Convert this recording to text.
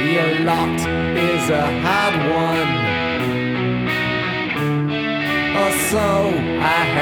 Your lot is a hard one, or so I